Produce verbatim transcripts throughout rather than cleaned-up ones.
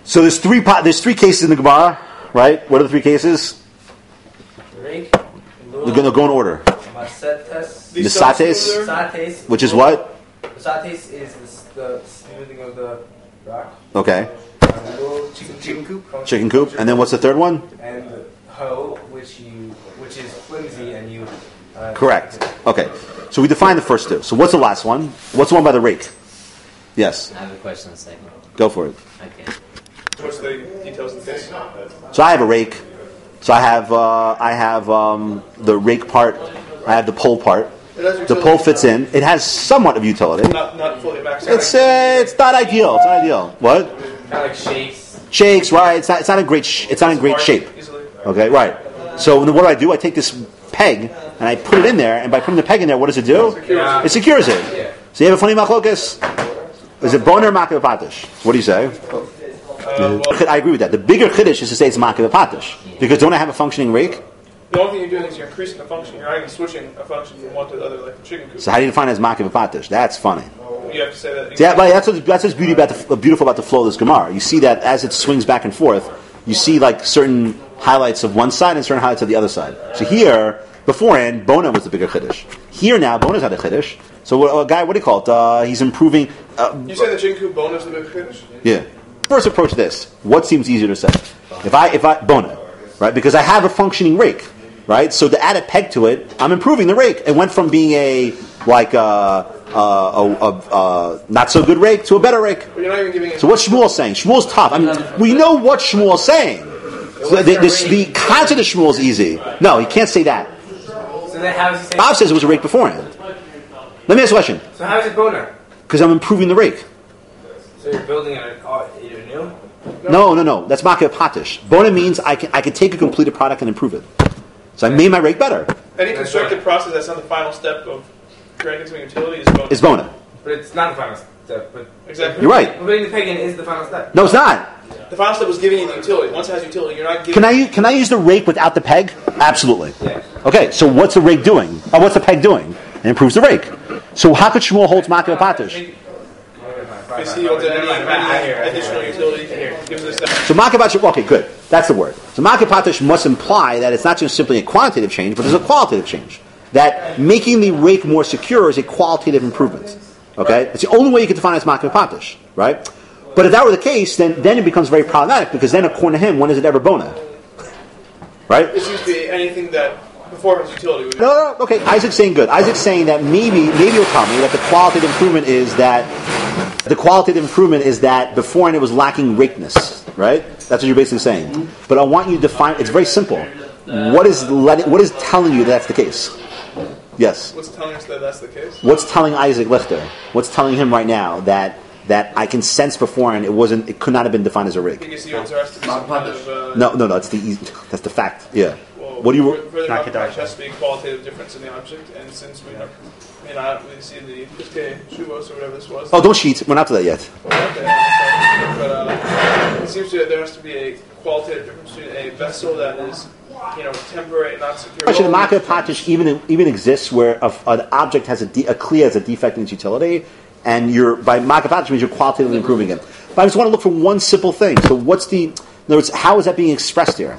So there's three po- there's three cases in the Gemara, right? What are the three cases? Rake, We're going to go in order. Masetes, The sates, Sates, which is what? The Sates is the, the smoothing of the rock. Okay. Uh, chicken, chicken coop. Chicken coop. And then what's the third one? And the hoe, which you, which is flimsy, and you. Uh, Correct. Okay. So we define the first two. So what's the last one? What's the one by the rake? Yes. I have a question on the second. Go for it. Okay. What's the details of this? So I have a rake. So I have uh, I have um, the rake part. I have the pole part. The pole fits in. It has somewhat of utility. Not, not fully maxed out. It's uh, it's not ideal. It's not ideal. What? Kind of like shakes. Shakes, right? It's not. It's not in great. Sh- it's not in great shape. Okay, right. So then what do I do? I take this peg and I put it in there. And by putting the peg in there, what does it do? Yeah. It secures it. Yeah. So you have a funny machlokas. Is it boner or makav patish? What do you say? Uh, well, I agree with that. The bigger chiddush is to say it's makav patish because don't I have a functioning rake? the only thing you're doing is you're increasing the function. You're not even switching a function from one to the other, like the chicken coop. So how do you define it as makav patish? That's funny. You have to say that. Yeah, but that's what's, that's what's beauty about the, beautiful about the flow of this Gemara. You see that as it swings back and forth, you see like certain highlights of one side and certain highlights of the other side. So here, beforehand, Bona was the bigger chiddush. Here now, Bona's not a chiddush. So a guy, what do you call it? Uh, he's improving. Uh, You say the chicken coop bone is the big finish? yeah. First approach this. What seems easier to say? If I if I Bona, right? Because I have a functioning rake, right? So to add a peg to it, I'm improving the rake. It went from being a like a, a, a, a, a not so good rake to a better rake. But you're not even giving it. So what's Shmuel saying? Shmuel's tough. I mean, we know what Shmuel's saying. So the, the, the concept of Shmuel is easy. No, you can't say that. So then how is he saying? Bob says it was a rake beforehand. Let me ask you a question. So how is it boner? Because I'm improving the rake. So you're building a, uh, either new? No, no, no. That's Makeh Patish. Bona means I can I can take a completed product and improve it. So I made my rake better. Any constructed process that's not the final step of creating some utility is bonus. It's Bona. But it's not the final step. But Exactly. You're right. putting the peg in is the final step. No, it's not. The final step was giving you the utility. Once it has utility, you're not giving. Can I can I use the rake without the peg? Absolutely. Yeah. Okay, so what's the rake doing? Oh, what's the peg doing? It improves the rake. So how could Shmuel hold Makeh Patish? Is he able to any, any additional utility? Gives us that. So Makeh Patish, okay, good. That's the word. So Makeh Patish must imply that it's not just simply a quantitative change, but there's a qualitative change. That making the rake more secure is a qualitative improvement. Okay? It's the only way you can define it as Makeh Patish, right? But if that were the case, then, then it becomes very problematic, because then according to him, when is it ever Bona? Right? This used to be anything that performance utility would. No, no, okay. Isaac's saying good. Isaac's saying that maybe, maybe you'll tell me that the qualitative improvement is that the qualitative improvement is that beforehand it was lacking rakeness, right? That's what you're basically saying. But I want you to define. It's very simple. What is letting, what is telling you that that's the case? Yes. What's telling us that that's the case? What's telling Isaac Lichter? What's telling him right now that that I can sense beforehand it wasn't, it could not have been defined as a rig? Because he owns the rest of the. No, no, no. That's the easy, that's the fact. Yeah. Well, What do you? Further documentation has to be a qualitative difference in the object, and since we have, you know, we see the Iftei Shuvos or whatever this was. Oh, don't cheat. We're not to that yet. But uh, it seems to there has to be a qualitative difference between a vessel that is, you know, temporary and not secure. Actually, the Makeh Patish even even exists where a, an object has a, de, a clear has a defect in its utility, and you're by Makeh Patish means you're qualitatively improving it. But I just want to look for one simple thing. So, what's the? In other words, how is that being expressed here?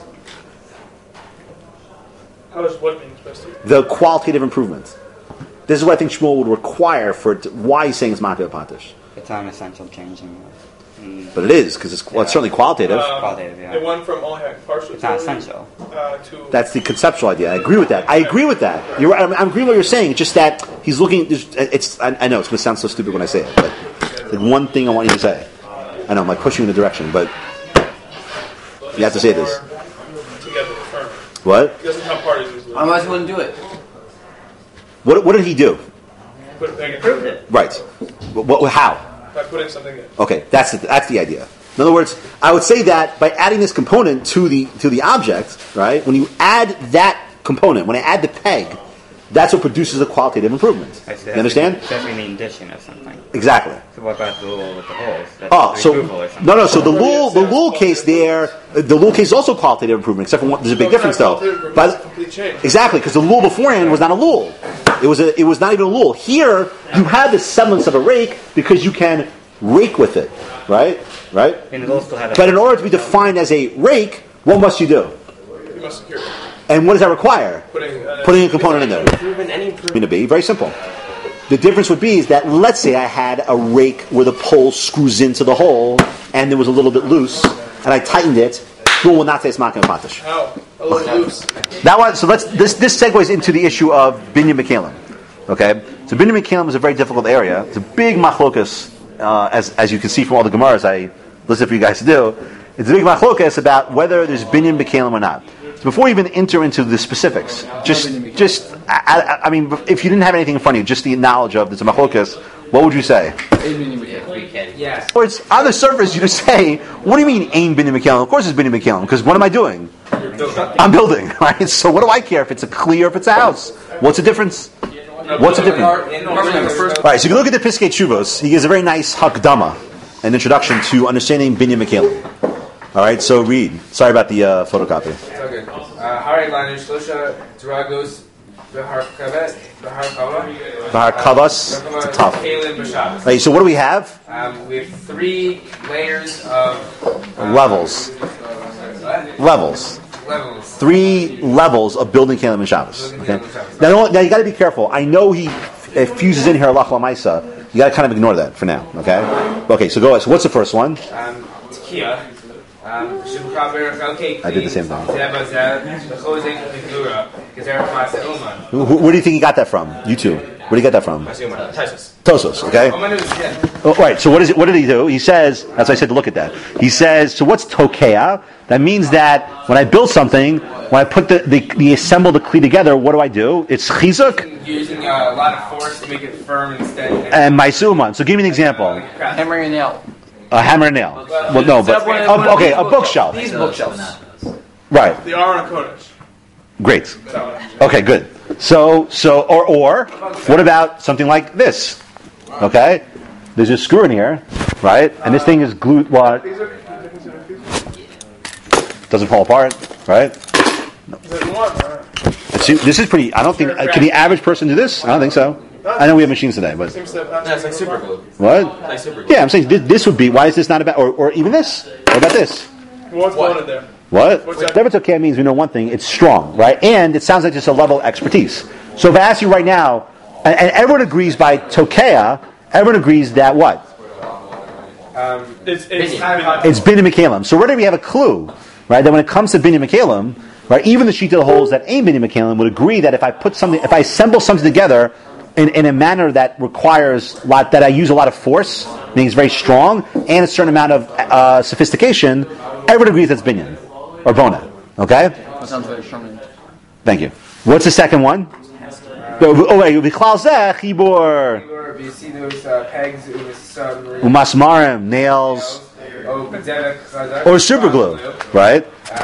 How is what being expressed here? The qualitative improvement. This is what I think Shmuel would require for it to, why he's saying it's Makeh Patish. It's not an essential change in mm, But it is because it's, well, it's certainly qualitative. Um, qualitative, yeah. It went from only having partial It's not utility, essential. uh, to That's the conceptual idea. I agree with that. I agree with that. You're, I'm, I'm agreeing with what you're saying. It's just that he's looking. It's. I, I know it's going to sound so stupid when I say it, but the one thing I want you to say. I know I'm like pushing you in a direction, but you have to say this. together the firm. What? He doesn't count parties easily. Otherwise, he wouldn't do it. What? What did he do? Put it back in. Proved it. Right. What? what how? By putting something in. Okay, that's the, that's the idea. In other words, I would say that by adding this component to the to the object, right? When you add that component, when I add the peg, that's what produces a qualitative improvement. I see, You understand? It's definitely an addition of something. Exactly. So what about the lule with the holes? That's Oh, the so removal or something. no, no. So the lule, the lule case there, uh, the lule case is also qualitative improvement, except for one, there's a big No, it's difference not though. qualitative improvement, But it's a complete change. exactly, because the lule beforehand was not a lule. It was a, it was not even a lule. Here, you have the semblance of a rake because you can rake with it. right? Right? And it also had a But in order to be defined as a rake, what must you do? You must secure it. And what does that require? Putting, uh, Putting a component in there. Proven any proof. Going to be very simple. The difference would be is that let's say I had a rake where the pole screws into the hole and it was a little bit loose, and I tightened it. Shmuel will not say it's makim patish. How? A little loose. That one. So let's this this segues into the issue of binyan mekalim. Okay, so binyan mekalim is a very difficult area. It's a big machlokas, uh, as as you can see from all the gemaras I listed for you guys to do. It's a big machlokas about whether there's binyan mekalim or not. So before we even enter into the specifics, just just I, I, I mean, if you didn't have anything in front of you, just the knowledge of the machlokas, what would you say? Yes. Or it's on the surface, you just say, "What do you mean, aim binyan mekalim?" Of course, it's binyan mekalim because what am I doing? I'm building, right? So what do I care if it's a kli or if it's a house? What's the difference? What's the difference? All right, so if you look at the Piskei Teshuvos, he gives a very nice hakdama, an introduction to understanding binyan mekalim. All right, so read. Sorry about the uh, photocopy. It's all good. Hari Lanu Shlosha Dragos Behar Kavet Behar Kava Bahar Kavas, it's tough. Kalim B'Shabbos. Right, so what do we have? Um, we have three layers of um, Levels. What? Levels. Levels. Three levels of building Kalim and Shabbos. Okay? Now, don't- now you got to be careful. I know he uh, fuses in here Lach Lamaisa. You got to kind of ignore that for now. Okay. Okay. So go ahead. So what's the first one? Um, Tekiah. Um, I did the same thing. thing. Who, who- where do you think he got that from? You two. Where do you get that from? Tosos. Okay. Oh, right. So what is it? What did he do? He says, as I said, to look at that. He says, so what's tokea? That means that when I build something, when I put the the, the assemble the kli together, what do I do? It's chizuk Using uh, a lot of force to make it firm and steady. and maisuman. So give me an example. Hammer and nail. A hammer and nail. Well, no, but a, okay, a bookshelf. These bookshelves. Right. The Aron Kodesh. Great. Okay, good. So, so, or, or, what about something like this? Okay, there's a screw in here, right? And this thing is glued. What? Doesn't fall apart, right? See, this is pretty. I don't think. Uh, can the average person do this? I don't think so. I know we have machines today, but That's like super glue. what? Like super glue. Yeah, I'm saying this, this would be. Why is this not about? Or, or even this? What about this? What's going on there? What? What's that? Never okay means we know one thing. It's strong, right? And it sounds like just a level of expertise. So if I ask you right now, and, and everyone agrees by tokea, everyone agrees that what? Um, It's it's It's binyan mekalim. So already we have a clue, right? That when it comes to binyan mekalim, right? Even the sheet of the holes that ain't binyan mekalim would agree that if I put something, if I assemble something together in, in a manner that requires lot, that I use a lot of force, meaning it's very strong, and a certain amount of uh, sophistication, everyone agrees that's binyan or bona. Okay? That sounds very charming. Thank you. What's the second one? Oh wait, v'chlal zeh chibur you see those uh, pegs with some umasmarim, nails, oh, bedevek, chazak, or super glue, right?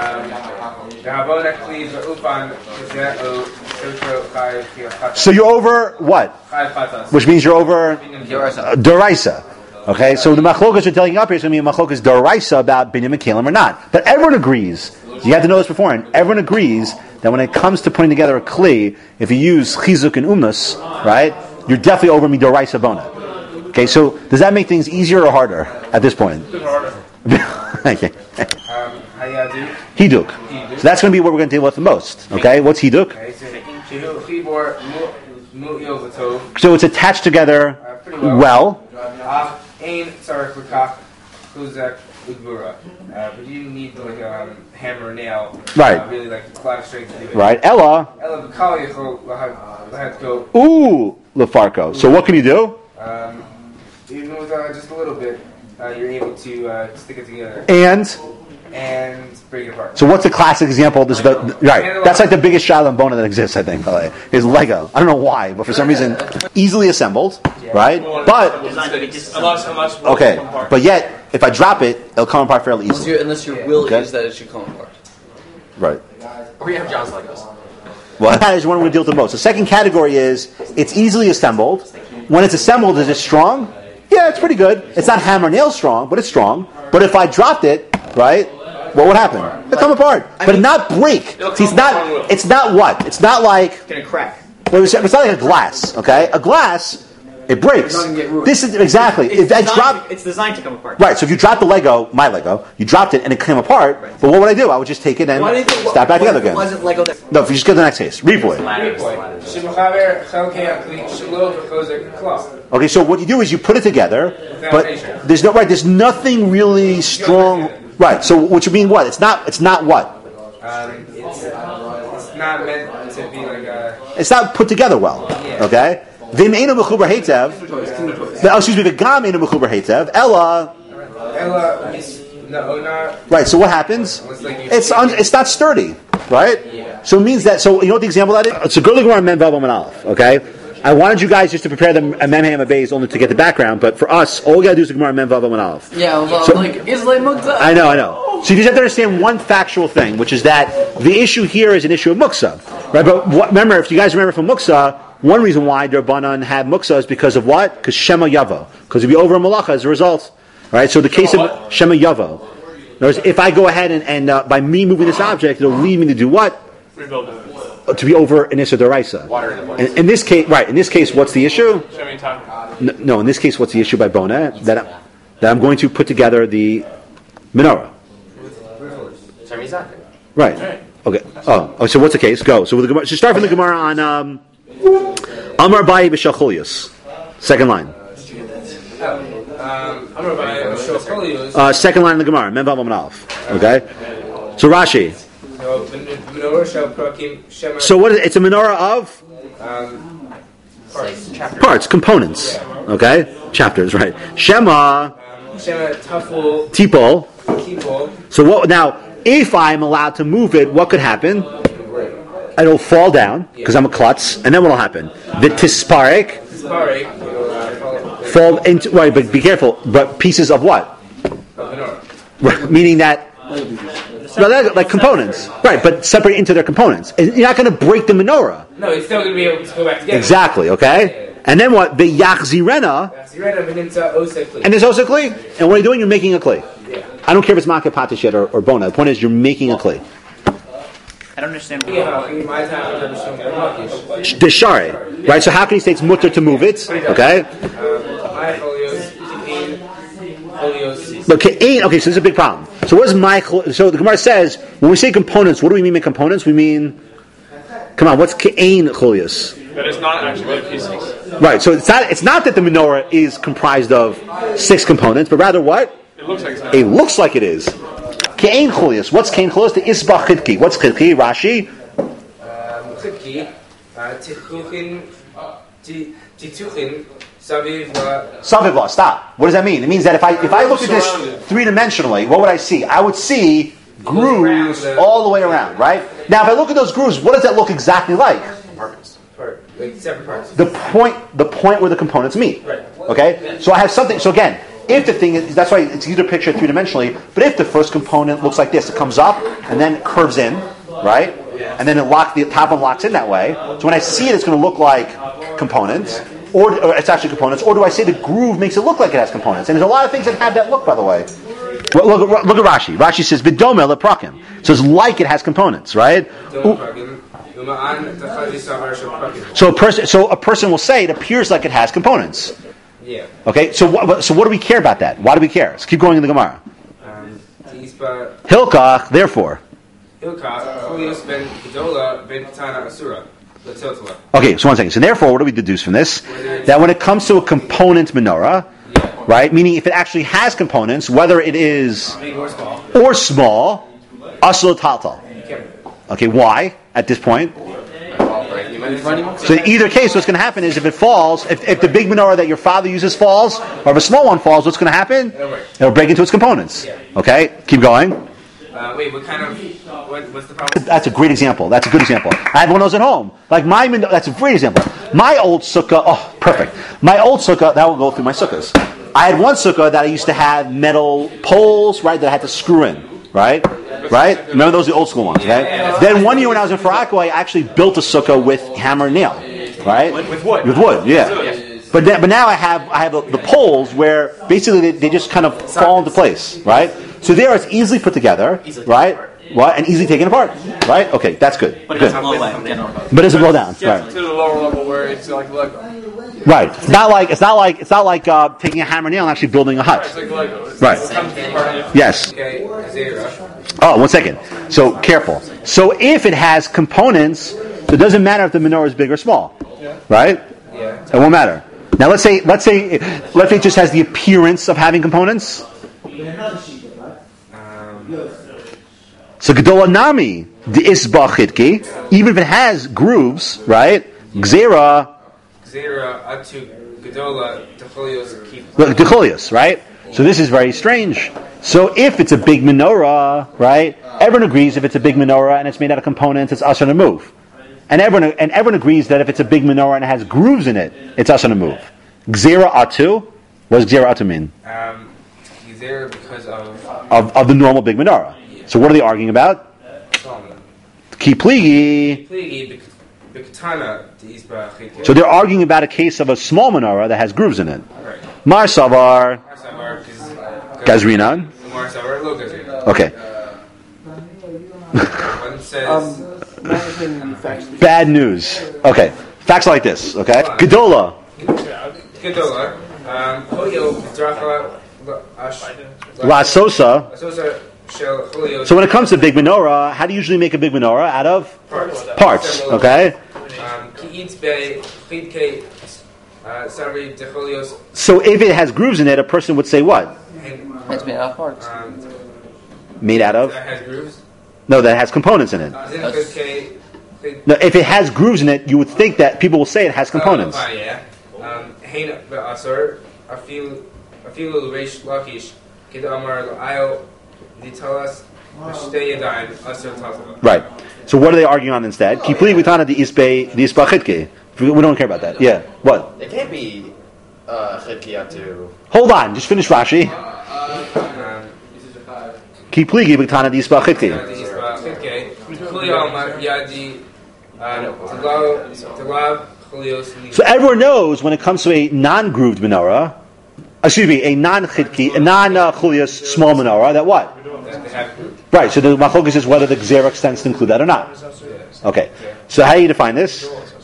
So you're over what? Which means you're over uh, Doraisa. Okay, so the machlokas are telling you up here is going to be a machlokas Doraisa about binyan mekalim or not. But everyone agrees. You have to know this beforehand. Everyone agrees that when it comes to putting together a kli, if you use chizuk and umnus, right, you're definitely over midoraisa bona. Okay, so does that make things easier or harder at this point? Okay. Um, Hayadu. Hiduk. So that's going to be what we're going to deal with the most. Okay, what's hiduk? Okay, so Shihu Chibor Mu Yovatov. So it's attached together Uh, pretty well. well. Uh, Ain Sarek Rakach Kuzak Ugbura. Uh, but you need like a um, hammer and nail. Right. Uh, really like a lot of strength to do it. Right, Ella. Ella B'Kali Yachol Lahad Lahad Go. Ooh, lefarko. So what can you do? Um, even with uh, just a little bit, uh, you're able to uh, stick it together And and break it apart. so what's the classic example? This is the, right. That's like the biggest shalom bona that exists, I think. By the way, is Lego. I don't know why, but for some reason, easily assembled, right? But Unless, unless okay, but yet if I drop it, it'll come apart fairly Unless, easily. your- unless your will Okay. is that it should come apart. Right. Or you have John's Legos. Well, that is one we deal with the most. The second category is it's easily assembled. When it's assembled, is it strong? Yeah, it's pretty good. It's not hammer nail strong, but it's strong. But if I dropped it, right, what would happen? It'll come apart, but not break. See, it's not. It's not what? It's not like. Can it crack? Well, it's it's not like a glass. Okay, a glass. it breaks. It's not gonna get ruined. This is exactly. It's if I designed, drop, to, it's designed to come apart. right. So if you drop the Lego, my Lego, you dropped it and it came apart. Right. But what would I do? I would just take it and Why do you think? snap back what together if it again. wasn't Lego that? No, if you just go to the next case, replay. Ladders, Replay. ladders. Shemachaber chelkei akli shelo v'chozek klal. Okay, so what you do is you put it together, but there's no right. There's nothing really strong. Right. So what you mean? What? It's not. It's not what. Um, it's, it's not meant to be like a. It's not put together well. Okay. Vim einu mechuber heitev. Oh, excuse me. The gam einu mechuber heitev. Ella. Ella mis naona. Right. So what happens? It's like you It's un, it's not sturdy. Right. So it means that. So you know what the example of that is? It's a good Gemara Mem Vav Amud Aleph. Okay. I wanted you guys just to prepare the Mem Hey Beis only to get the background, but for us, all we gotta do is the Gemara Mem Vav Amud Aleph. Yeah, well, So- like Islam Mukta. I know, I know. So you just have to understand one factual thing, which is that the issue here is an issue of muksa, right? But what, remember, if you guys remember from muksa, one reason why Derbanan had muksa is because of what? Because Shema Yavo. Because it'd be over a malacha as a result, right? So the case of Shema Yavo. In other words, if I go ahead and, and uh, by me moving this object, it'll lead me to do what? Rebuild it. To be over an Issa Deraisa. In, in this case, right? In this case, what's the issue? Shemi time. No, no, in this case, what's the issue by Bona? That I'm, that I'm going to put together the menorah. Right. Okay. Oh, oh, so what's the case? Go. So with the Gemara, so start from the Gemara on um, Amar Bayi b'Shalcholius. Second line. Um, I'm gonna buy a shofolios. Uh, second line in the Gemara. Mem Vav Amud Aleph. Okay. So Rashi. So menorah shel prakim shema. So what is it? It's a menorah of Um, parts. parts, components. Okay. Chapters. Right. Shema, Shema taful Tipol. kipol. So what now? If I'm allowed to move it, what could happen? It'll fall down because I'm a klutz, and then what'll happen? The tisparek Sparek. Of fall into right, but be careful. But pieces of what? menorah. Right, meaning that no, they're like components, right? But separate into their components. And you're not going to break the menorah. No, it's still gonna be able to go back together. Exactly. Okay. And then what? The yachzirena, and there's also a kli. And what are you doing? You're making a kli. I don't care if it's makeh patish yet or, or bona. The point is, you're making a kli. I don't understand. Yeah, in my time, I've never shown Makish. The shari, right? So how can you say it's mutter to move it? Okay. My folios, in folios. But okay, okay, so this is a big problem. So what is my? So the Gemara says when we say components, what do we mean by components? We mean, come on, what's ke'ain cholius? That is not actually made of pieces. Right. So it's not. It's not that the menorah is comprised of six components, but rather what? It looks like it's not. It looks like it is. Ke'ain cholius. What's ke'ain cholius? The isbach chidki. What's chidki? Rashi. Chidki, tichuchin, tituchin, saviv. Savivla. Stop. What does that mean? It means that if I if I look at this Surrounded. three dimensionally, what would I see? I would see grooves around the- all the way around. Right. Now, if I look at those grooves, what does that look exactly like? Part, like separate parts. The point, the point where the components meet. Right. Okay. So I have something. So again, if the thing is, that's why it's easier to picture three dimensionally. But if the first component looks like this, it comes up and then curves in, right? And then it lock the top one locks in that way. So when I see it, it's going to look like components, or, or it's actually components. Or do I say the groove makes it look like it has components? And there's a lot of things that have that look, by the way. Well, look, look, look at Rashi. Rashi says "B'domel leprakim." So it's like it has components, right? Ooh. So a person, so a person will say it appears like it has components. Yeah. Okay, so what, so what do we care about that? Why do we care? Let's keep going in the Gemara. Um, Tispa, Hilkach, therefore. Hilka, folios ben gedola ben katana asura. L'tiltala. Okay, so one second. So therefore, what do we deduce from this? That when it comes to a component menorah, right, meaning if it actually has components, whether it is Big or small. or small, aslo taltal. Okay, why at this point? So in either case, what's going to happen is if it falls, if, if the big menorah that your father uses falls, or if a small one falls, what's going to happen? It'll break into its components. Okay, keep going. Uh, wait, what kind of, what, what's the problem? That's a great example. That's a good example. I have one of those at home. Like my, that's a great example. My old sukkah, oh, perfect. My old sukkah, that will go through my sukkahs. I had one sukkah that I used to have metal poles, right, that I had to screw in, right? Right? Remember those are the old school ones, right? Then one year when I was in Farako, I actually built a sukkah with hammer and nail, right? With wood. With wood, yeah. But then, but now I have I have the, the poles where basically they, they just kind of fall into place, right? So there it's easily put together, right? Right, and easily taken apart, right? Okay, that's good. But it Good. doesn't blow away. Yeah, no. But it doesn't blow down, Yeah, right? to the lower level where it's like Lego. Right. It's not like it's not like it's not like uh, taking a hammer and nail and actually building a It's hut. like Lego. It's Right. It comes to part of Yes. Okay, Zera. Oh, one second. So careful. So if it has components, so it doesn't matter if the menorah is big or small, right? Yeah. It won't matter. Now let's say let's say let's say it just has the appearance of having components. Um, So Gedola Nami, the Isba Chitki, even if it has grooves, right? Gzera, Zera, Atu, Gedola, Techolios, keep. look, Decholius, right? So this is very strange. So if it's a big menorah, right? Everyone agrees if it's a big menorah and it's made out of components, it's asher to move. And everyone and everyone agrees that if it's a big menorah and it has grooves in it, it's asher to move. Gzera Atu, what does Gzera Atu mean? Um, Zera because of Of, of the normal big menorah. So what are they arguing about? Solomon. Ki pligi. Pligi, Bikatana, the Isba Chitke. So they're arguing about a case of a small menorah that has grooves in it. Right. Mar Savar, Marsavar, Gazrinan. Marsavar, Lo Gazrinan. Okay. One says. Bad news. Okay. Facts like this. Okay. Gedola. Gedola, um, Hoyo, Dracha, Ash, La Sosa. Asosa, Shell, Hoyo. So when it comes to big menorah, how do you usually make a big menorah? Out of Parts. parts. Okay. Um, Ki eats Bay, Chidke, Sabri, Techolios, So if it has grooves in it, a person would say what? and It's made out of parts. um, Made out of? that has grooves. No, that has components in it. Zin Chidke, Chid- No, if it has grooves in it, you would think that people will say it has components. Oh, yeah. Um, Hain Asur, I feel, I feel Reish Lakish, Kid Amar La'ayo, Ditalas, Shtei Yadayim, Asur Tazala. Right. So what are they arguing on instead? Kipli vitana the isbe the isbachitke. We don't care about that. Yeah. What? It can't be uh, Chidkiyatu. Hold on. Just finish Rashi. Um, Kipli vitana the isbachitke. So everyone knows when it comes to a non-grooved menorah, excuse me, a non-chitki, a non-chulias small menorah, that what? Right. So the machlokes is whether the gzera extends to include that or not. Okay. So how do you define this?